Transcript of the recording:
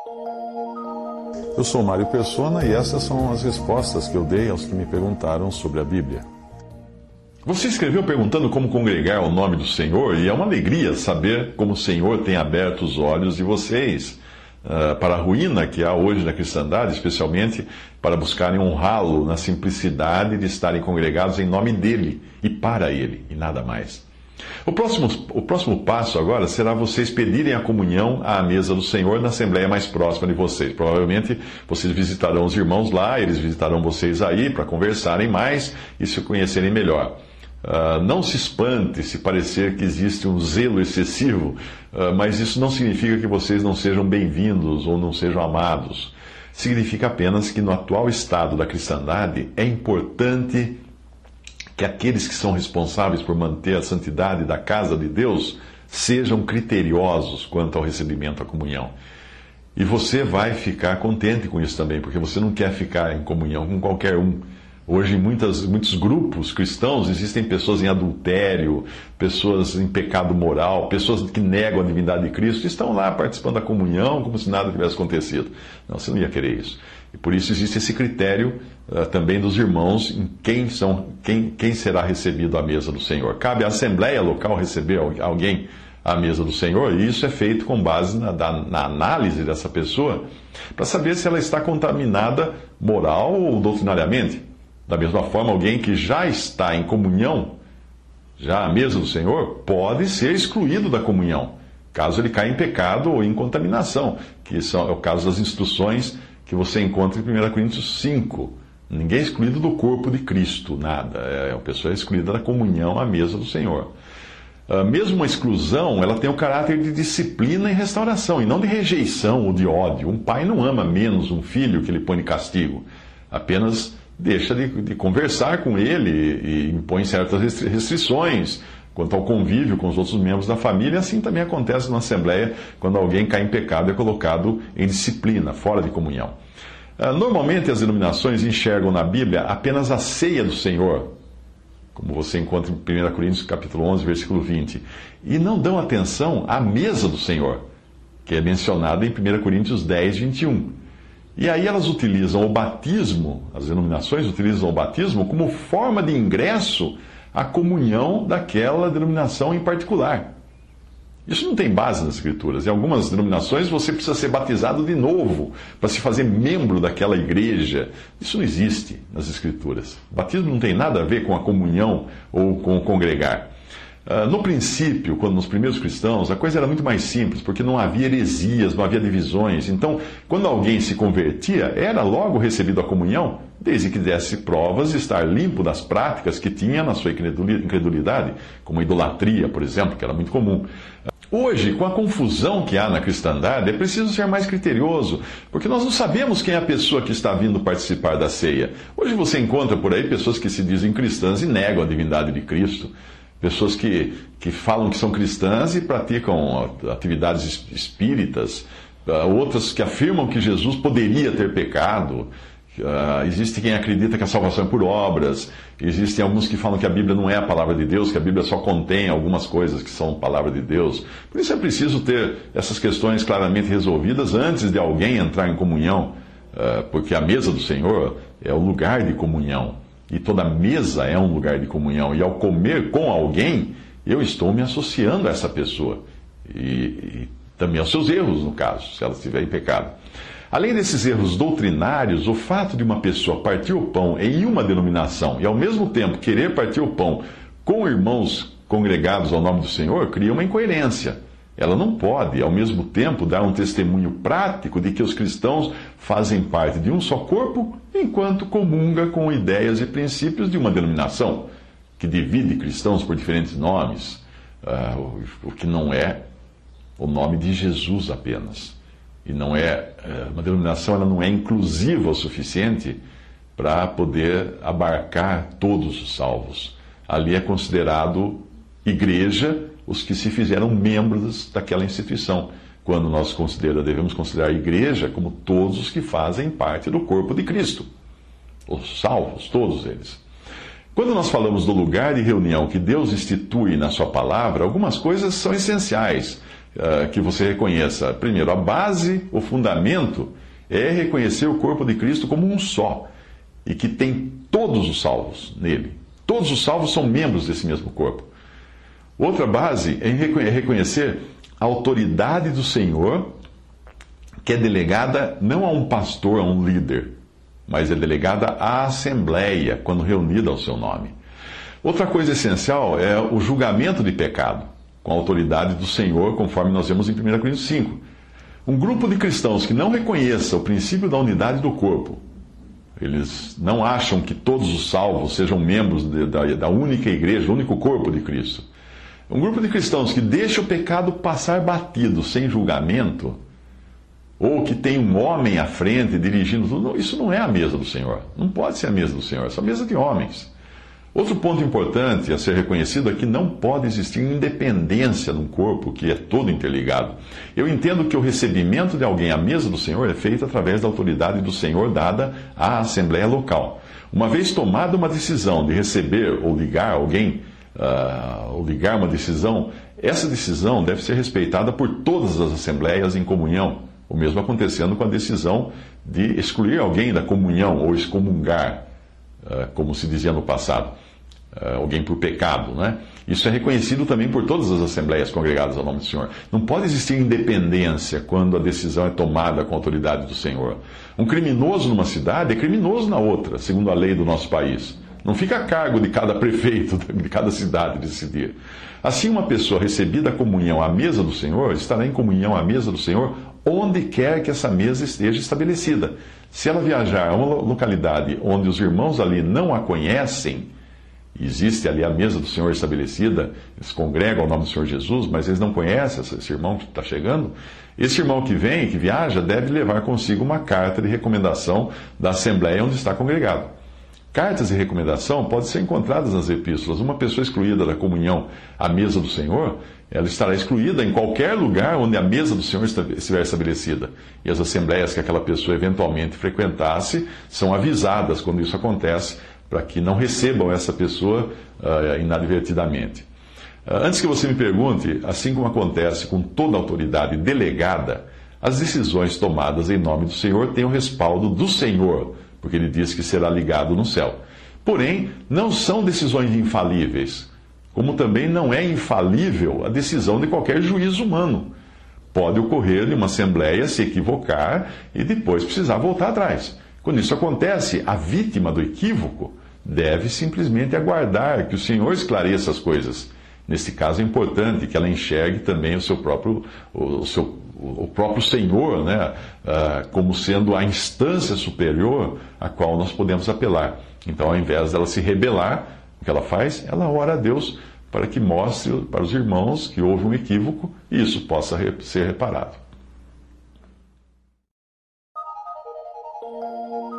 Eu sou Mário Persona e essas são as respostas que eu dei aos que me perguntaram sobre a Bíblia. Você escreveu perguntando como congregar ao nome do Senhor, e é uma alegria saber como o Senhor tem aberto os olhos de vocês para a ruína que há hoje na cristandade, especialmente para buscarem honrá-lo na simplicidade de estarem congregados em nome dele e para ele, e nada mais. O próximo passo agora será vocês pedirem a comunhão à mesa do Senhor na assembleia mais próxima de vocês. Provavelmente vocês visitarão os irmãos lá, eles visitarão vocês aí para conversarem mais e se conhecerem melhor. Não se espante se parecer que existe um zelo excessivo, mas isso não significa que vocês não sejam bem-vindos ou não sejam amados. Significa apenas que no atual estado da cristandade é importante que aqueles que são responsáveis por manter a santidade da casa de Deus sejam criteriosos quanto ao recebimento da comunhão. E você vai ficar contente com isso também, porque você não quer ficar em comunhão com qualquer um. Hoje, em muitos grupos cristãos, existem pessoas em adultério, pessoas em pecado moral, pessoas que negam a divindade de Cristo e estão lá participando da comunhão como se nada tivesse acontecido. Não, você não ia querer isso. E por isso existe esse critério também dos irmãos em quem será recebido à mesa do Senhor. Cabe à Assembleia local receber alguém à mesa do Senhor, e isso é feito com base na análise dessa pessoa, para saber se ela está contaminada moral ou doutrinariamente. Da mesma forma, alguém que já está em comunhão, já à mesa do Senhor, pode ser excluído da comunhão, caso ele caia em pecado ou em contaminação, que é o caso das instruções que você encontra em 1 Coríntios 5. Ninguém é excluído do corpo de Cristo, nada. A pessoa é excluída da comunhão à mesa do Senhor. Mesmo uma exclusão, ela tem o caráter de disciplina e restauração, e não de rejeição ou de ódio. Um pai não ama menos um filho que ele põe de castigo. Apenas deixa de conversar com ele e impõe certas restrições quanto ao convívio com os outros membros da família. Assim também acontece na Assembleia, quando alguém cai em pecado e é colocado em disciplina, fora de comunhão. Normalmente as denominações enxergam na Bíblia apenas a ceia do Senhor, como você encontra em 1 Coríntios capítulo 11, versículo 20, e não dão atenção à mesa do Senhor, que é mencionada em 1 Coríntios 10, 21. E aí elas utilizam o batismo, as denominações utilizam o batismo como forma de ingresso à comunhão daquela denominação em particular. Isso não tem base nas Escrituras. Em algumas denominações você precisa ser batizado de novo para se fazer membro daquela igreja. Isso não existe nas Escrituras. O batismo não tem nada a ver com a comunhão ou com o congregar. No princípio, quando nos primeiros cristãos, a coisa era muito mais simples, porque não havia heresias, não havia divisões. Então, quando alguém se convertia, era logo recebido a comunhão, desde que desse provas de estar limpo das práticas que tinha na sua incredulidade, como a idolatria, por exemplo, que era muito comum. Hoje, com a confusão que há na cristandade, é preciso ser mais criterioso, porque nós não sabemos quem é a pessoa que está vindo participar da ceia. Hoje você encontra por aí pessoas que se dizem cristãs e negam a divindade de Cristo. Pessoas que falam que são cristãs e praticam atividades espíritas, outras que afirmam que Jesus poderia ter pecado. Existe quem acredita que a salvação é por obras. Existem alguns que falam que a Bíblia não é a palavra de Deus, que a Bíblia só contém algumas coisas que são palavra de Deus. Por isso é preciso ter essas questões claramente resolvidas antes de alguém entrar em comunhão, porque a mesa do Senhor é o lugar de comunhão. E toda mesa é um lugar de comunhão. E ao comer com alguém, eu estou me associando a essa pessoa. E também aos seus erros, no caso, se ela estiver em pecado. Além desses erros doutrinários, o fato de uma pessoa partir o pão em uma denominação e ao mesmo tempo querer partir o pão com irmãos congregados ao nome do Senhor cria uma incoerência. Ela não pode, ao mesmo tempo, dar um testemunho prático de que os cristãos fazem parte de um só corpo, enquanto comunga com ideias e princípios de uma denominação que divide cristãos por diferentes nomes, o que não é o nome de Jesus apenas. E não é uma denominação, ela não é inclusiva o suficiente para poder abarcar todos os salvos. Ali é considerado igreja os que se fizeram membros daquela instituição, quando nós devemos considerar a igreja como todos os que fazem parte do corpo de Cristo, os salvos, todos eles. Quando nós falamos do lugar de reunião que Deus institui na sua palavra, algumas coisas são essenciais. que você reconheça. Primeiro, a base, o fundamento, é reconhecer o corpo de Cristo como um só, e que tem todos os salvos nele. Todos os salvos são membros desse mesmo corpo. Outra base é reconhecer a autoridade do Senhor, que é delegada não a um pastor, a um líder, mas é delegada à Assembleia, quando reunida ao seu nome. Outra coisa essencial é o julgamento de pecado, com a autoridade do Senhor, conforme nós vemos em 1 Coríntios 5. Um grupo de cristãos que não reconheça o princípio da unidade do corpo, eles não acham que todos os salvos sejam membros da única igreja, do único corpo de Cristo. Um grupo de cristãos que deixa o pecado passar batido, sem julgamento, ou que tem um homem à frente dirigindo tudo, isso não é a mesa do Senhor. Não pode ser a mesa do Senhor, essa é a mesa de homens. Outro ponto importante a ser reconhecido é que não pode existir independência num corpo que é todo interligado. Eu entendo que o recebimento de alguém à mesa do Senhor é feito através da autoridade do Senhor dada à Assembleia local. Uma vez tomada uma decisão de receber ou ligar alguém, ou ligar uma decisão, essa decisão deve ser respeitada por todas as assembleias em comunhão. O mesmo acontecendo com a decisão de excluir alguém da comunhão ou excomungar, como se dizia no passado. Alguém por pecado, né? Isso é reconhecido também por todas as assembleias congregadas ao nome do Senhor. Não pode existir independência quando a decisão é tomada com a autoridade do Senhor. Um criminoso numa cidade é criminoso na outra, segundo a lei do nosso país. Não fica a cargo de cada prefeito de cada cidade decidir. Assim, uma pessoa recebida a comunhão à mesa do Senhor estará em comunhão à mesa do Senhor onde quer que essa mesa esteja estabelecida. Se ela viajar a uma localidade onde os irmãos ali não a conhecem, existe ali a mesa do Senhor estabelecida, eles congregam ao nome do Senhor Jesus, mas eles não conhecem esse irmão que está chegando, esse irmão que vem, que viaja, deve levar consigo uma carta de recomendação da Assembleia onde está congregado. Cartas de recomendação podem ser encontradas nas epístolas. Uma pessoa excluída da comunhão à mesa do Senhor, ela estará excluída em qualquer lugar onde a mesa do Senhor estiver estabelecida. E as assembleias que aquela pessoa eventualmente frequentasse são avisadas quando isso acontece, para que não recebam essa pessoa inadvertidamente. Antes que você me pergunte, assim como acontece com toda autoridade delegada, as decisões tomadas em nome do Senhor têm o respaldo do Senhor, porque ele diz que será ligado no céu. Porém, não são decisões infalíveis, como também não é infalível a decisão de qualquer juiz humano. Pode ocorrer de uma assembleia se equivocar e depois precisar voltar atrás. Quando isso acontece, a vítima do equívoco deve simplesmente aguardar que o Senhor esclareça as coisas. Nesse caso é importante que ela enxergue também o próprio Senhor, né, como sendo a instância superior a qual nós podemos apelar. Então, ao invés dela se rebelar, o que ela faz? Ela ora a Deus para que mostre para os irmãos que houve um equívoco e isso possa ser reparado.